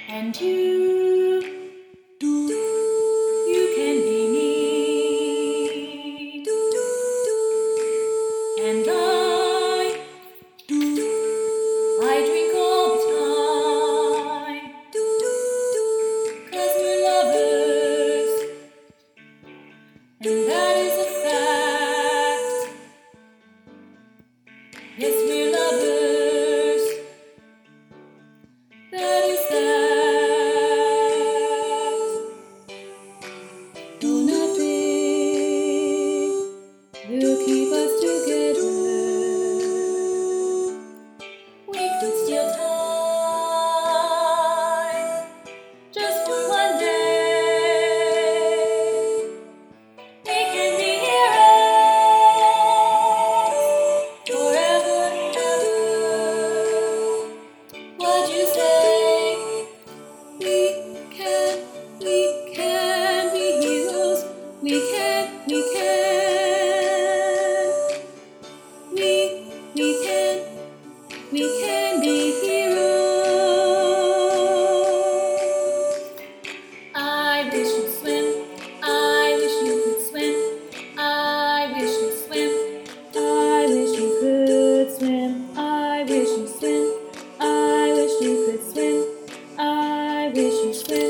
And you can be me. And I drink all the time. 'Cause we're lovers, and that is a fact. Yes, we're lovers, that is that. No, nothing will keep us together. We could steal time just for one day. We can be heroes forever and ever. What'd you say? We can be heroes. We can. We can be heroes. I wish you'd swim. I wish you could swim. I wish you'd swim. I wish you could swim. I wish you swim. I wish you could swim. I wish you swim.